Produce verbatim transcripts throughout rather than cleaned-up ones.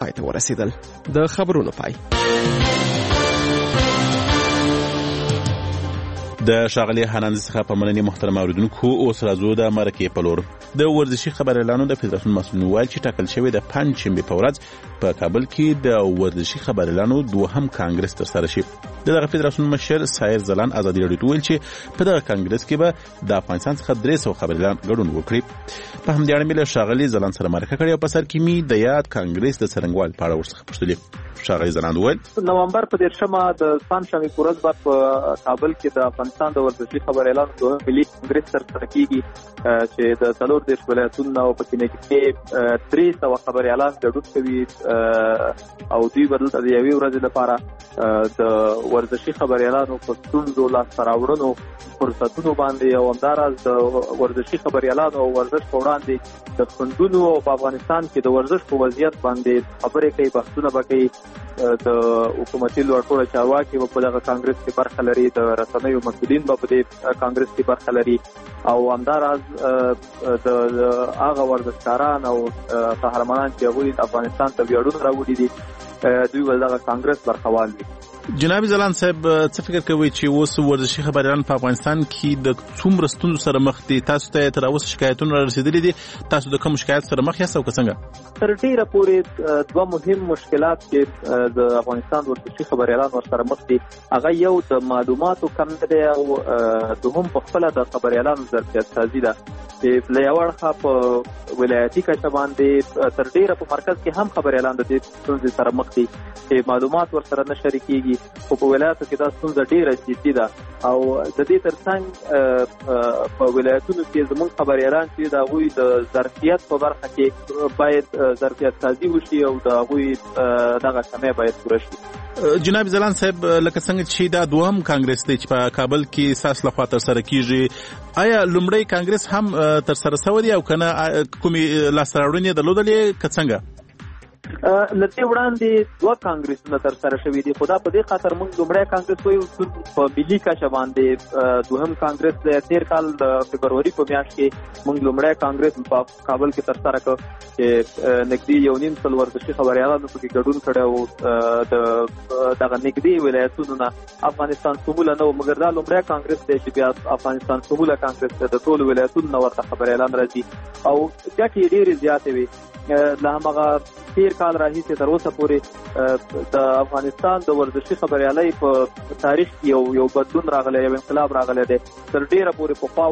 پای ته ورسېدل. د خبرونو پای. د ښاغلي حنانزي څخه په مننې محترم اوریدونکو. اوس راځو د مرکې په لور. د ورزشي خبریالانو د فدراسیون مسؤلین وایي چې ټاکل شوی د پنجشنبې په ورځ په کابل کې د ورزشي خبریالانو دوهم کانګرس ترسره شي. د دغه فدراسیون مشر سایر زلان ازادي راډیو ته ویل چې په دغه کانګرس کې به د افغانستان څخه درې سوه خبریالان ګډون وکړي. په همدې اړه مې له ښاغلي زلان سره مرکه کړې او په سر کې مې د یاد کانګرس د څرنګوالي په اړه ورڅخه پوښتلې. ښاغلي زلان وویل نومبر په دېرشمه د پنجشنبې په ورځ به په کابل کې د افغانستان د ورزشي خبریالانو دوهم ملي کانګرس ترسره کیږي چې د څلور دېرش ولایتونو او په کې درې سوه خبریالان ګډون کوي او دوی به دلته د یوې ورځې لپاره د ورزشي خبریالانو په ستونزو لاسته راوړنو فرصتونو باندې او همداراز د ورزشي خبریالانو او ورزش په وړاندې د خنډونو او په افغانستان کې د ورزش په وضعیت باندې خبرې کوي، بحثونه به کوي. د حکومتي لوړپوړو چارواکي به په دغه کانګرس کې برخه لري، د رسنیو مسؤلین به په دې کانګرس کې برخه لري او همداراز د هغه ورزشکاران او قهرمانان چې هغوی افغانستان ته ویاړونه راوړي دي دوی به دغه کانګرس برخوال وي. جناب زلان صاحب څه فکر کوي چې اوس ورزشي خبریالان په افغانستان کې د څومره ستونزو سره مخ دي؟ تاسو ته تر اوسه شکایتونه را رسیدلي دي؟ تاسو د کوم شکایت سره مخ یاست او که څنګه؟ تر ډیره پورې دوه مهم مشکلات چې د افغانستان ورزشي خبریالان ورسره مخ دي، هغه یو د معلوماتو کم دی او دوهم په خپله د خبریالانو ظرفیت سازي ده چې له یوه اړخه په ولایتي کچه باندې تر ډیره په مرکز کې هم خبریالان د دې ستونزې سره مخ دي چې معلومات ورسره نه شریکېږي، خو په ولایتو کې دا ستونزه ډیره جدي ده او د دې ترڅنګ په ولایتونو کې زموږ خبریالان چې د هغوی د ظرفیت په برخه کې باید ظرفیت سازي وشي او د هغوی دغه کمی باید پوره شي. جناب زلان صاحب لکه څنګه چې دا دوهم کانګرس دی چې په کابل کې ساس لخوا ترسره کیږي، آیا لومړی کانګرس هم ترسره شوی دی او کنه کومې لاسته راوړنې درلودلې که څنګه؟ له دې وړاندې دوه کانګرسونه ترسره شوي دي، خو دا په دې خاطر موږ لومړی کانګرس وایو په ملي کچه باندې. دوهم کانګرس د تېر کال د فبروري په میاشت کې موږ لومړی کانګرس په کابل کې ترسره کړ چې نږدې یو نیم سل ورزشي خبریالانو پکې ګډون کړی او د دغه نږدې ولایتونو نه افغانستان شموله نه و، مګر دا لومړی کانګرس دی چې بیا افغانستان شموله کانګرس دی، د ټولو ولایتونو نه ورته خبریالان راځي او ګټې یې ډېرې زیاتې وي. له هماغه تېر کال راهیسې تر اوسه پورې د افغانستان د ورزشي خبریالۍ په تاریخ کې یو یو بدلون راغلی، یو انقلاب راغلی دی. تر ډېره پورې پخوا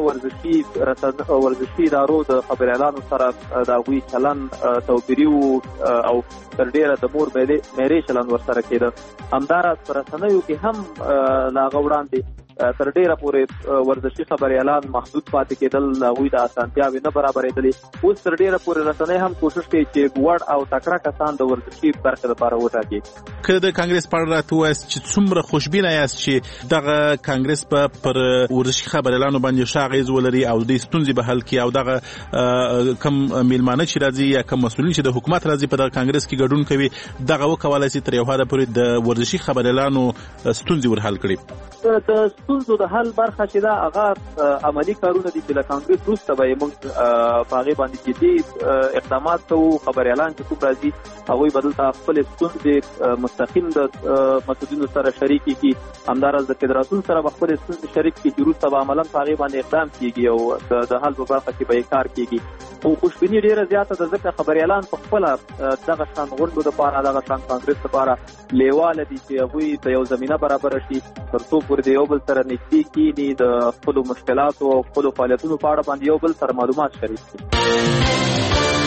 ورزشي ورزشي ادارو د خبریالانو سره د هغوی چلن توپیري و او تر ډېره د مور میرې چلن ورسره کېده. همداراز په رسنیو کې هم له هغه وړاندې تر ډېره پورې ورزشي خبریالان محدود پاتې کېدل، هغوی د اسانتیاوې نه برابرېدلې. اوس تر ډېره پورې رسنۍ هم کوشش کوي چې وړ او تکړه کسان د ورزشي برخې لپاره وټاکي. که د کانګرس په اړه راته ووایاست چې څومره خوشبینه یاست چې دغه کانګرس به پر ورزشي خبریالانو باندې ښه اغېز ولري او دوی ستونزې به حل کړي او دغه کم میلمانه چې راځي یا کم مسؤلین چې د حکومت راځي په دغه کانګرس کې ګډون کوي دغه وکولای شي تر یو حده پورې د ورزشي خبریالانو ستونزې ورحل کړي؟ د ستونزو د حل برخه چې دا هغه عملي کارونه دي چې له کانګرس وروسته به یې موږ په هغې باندې جدي اقدامات کوو. خبریالان چې کوم راځي هغوی به دلته خپلې ستونزې مستقیم د مسؤلینو سره شریکې کړي، همداراز د فدراسیون سره به خپلې ستونزې شریک کړي چې وروسته به عملاً په هغې باندې اقدام کېږي او د حل په برخه کې به یې کار کېږي. خو خوشبیني ډېره زیاته ده ځکه خبریالان په خپله دغه شان غونډو دپاره دغه شان کانګرس دپاره لیواله دي چې هغوی ته یو زمینه برابره شي تر څو پورې د یو بل سره نږدې کېني، د خپلو مشکلاتو او خپلو فعالیتونو په اړه باندې یو بل سره معلومات شریک کړي.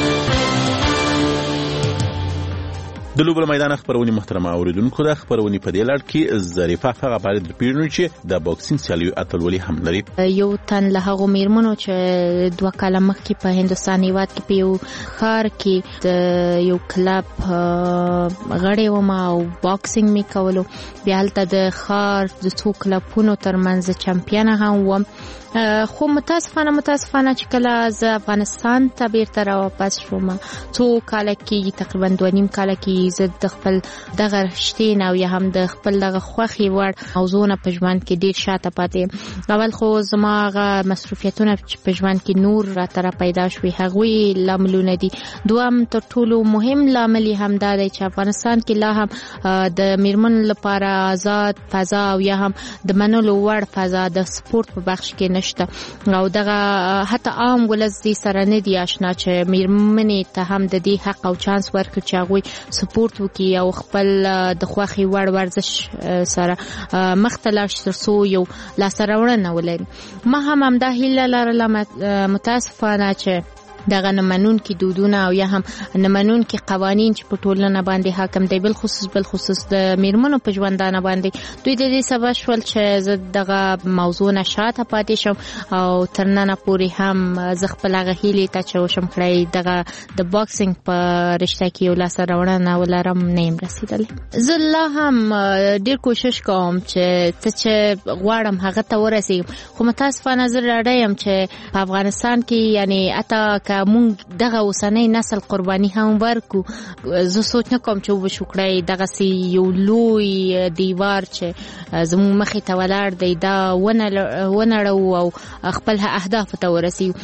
د لوبو میدان خبرونه محترمه اوریدونکو د خبرونه په دې لړ کې ظریفه هغه باید پیژنو چې د بوکسینګ سیالیو اتلولي هم لري. یو تن له هغه میرمنو چې دوه کاله مخکې په هندستان هیواد کې په یو ښار کې د یو کلب غړی وم او بوکسینګ می کولو، بیا هلته د ښار د څو کلبونو ترمنځ چمپیانه هم وم خو متاسفانه متاسفانه چې کله زه افغانستان ته بیرته را واپس شوم څو کاله کې تقریبا دوه نیم کاله کې زه د خپل دغه رشتې نه او یا هم د خپل دغه خوښې وړ موضوعونه په ژوند کې ډېر شاته پاتې اول خو زما هغه مصروفیتونه چې په ژوند کې نور راته را پیدا شوي هغوی لاملونه دي. دوهم تر ټولو مهم لامل یې همدا دی چې افغانستان کې لا هم د میرمنو لپاره آزاد فضا او یا هم د منلو وړ فضا د سپورت په بخش کې نشته او دغه حتی عام ولس دې سره نه دی آشنا چې میرمنې ته هم د دې حق او چانس ورکړي چې هغوی سپورت وکړي او خپل د خوښې وړ ورزش سره مخ ته لاړ شي تر څو یو لاسته راوړنه ولري. ما هم همدا هیله لرله متاسفانه چې دغه نمنونکي دودونه او یا هم نمنونکي قوانین چې په ټولنه باندې حاکم دی بل خصوص بل خصوص د میرمنو په ژوندانه باندې دوی د دې سبب شول چې زه دغه موضوع نه شاته پاتې شم او تر ننه پورې هم زه خپل هغه هیلې ته چې وشم کړی دغه د باکسینګ په رشته کې یو لاسته راوړنه ولرم نه یم رسېدلی. زه لا هم ډېر کوشش کوم چې څه چې غواړم هغه ته ورسېږم خو متاسفانه زه ډاډه یم چې په افغانستان کې یعنی حتی که مونږ دغه اوسنی نسل قرباني هم ورکو زه سوچ نه کوم چې وبشو کړی دغسې یو لوی دیوار چې زموږ مخې ته ولاړ دی دا ونړو او خپل اهدافو ته ورسیو.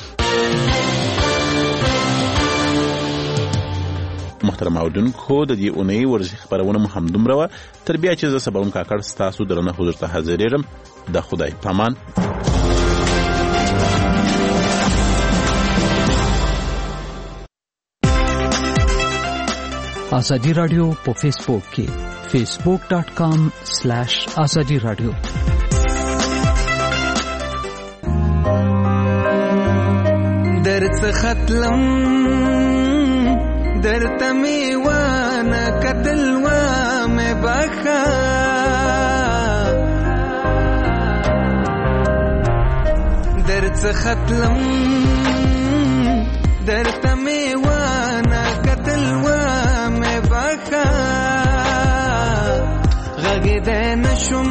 محترم اوریدونکو د دې اونۍ ورزشي خبرونه مو همدومره وه. تر بیا چې زه سبا کاکړ ستاسو درنه حضور ته حاضرېږم. د خدای پامان. آزادی رادیو په فیسبوک کې فیسبوک ډاٹ کام سلیش آزادی رادیو. درڅ ختلم درته می وانه قتل و مې بخا درڅ ختلم درته می وانه قتل و غږېدی نشم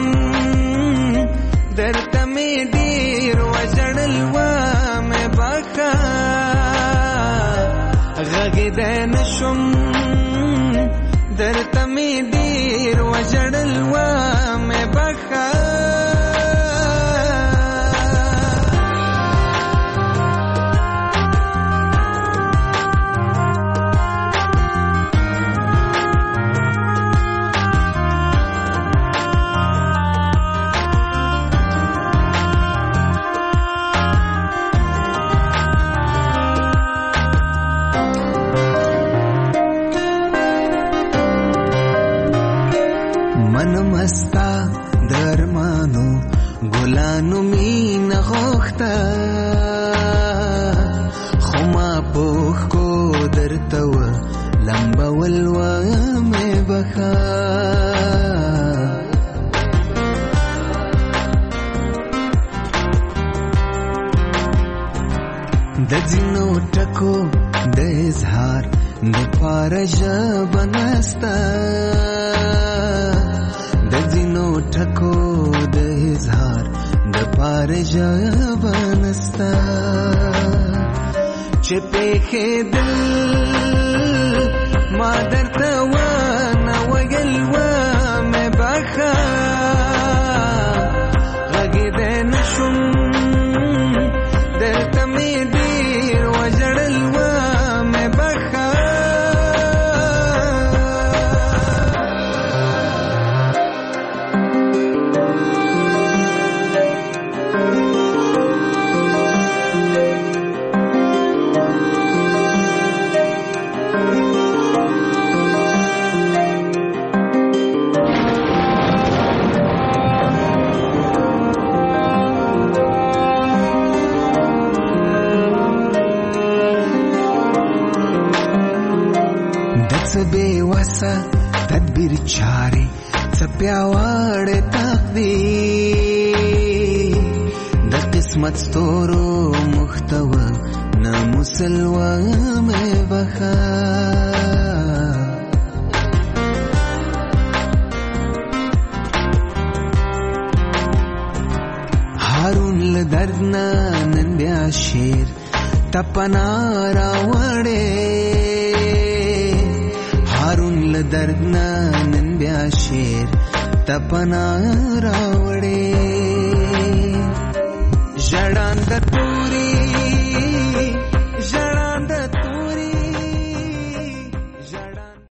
درته مې ډېر وژړل ومې بخا غږېدی نشم درته مې ډېر وژړل ومې بخا ګلانو مینه غوښته خو ما پوښ کو درته و لمبول ومې بخا د ځینو ټکو د اظهار دپاره ژبه نسته د ځینو ټکو د اظهار دپاره ژبه نسته چې پېښېدل ما درته ونه ویل ومې بخا غږېدی نشم درته مې ډېر وژړل ومې بخا تدبیر چاري څپیاوړې تقدیر د قسمت ستورو محتوا نه مسلوه مې بخا هارون له درد نه تپنا راوړې هارون له درد نن بیا شیر تپنا راوړې ژړاند توري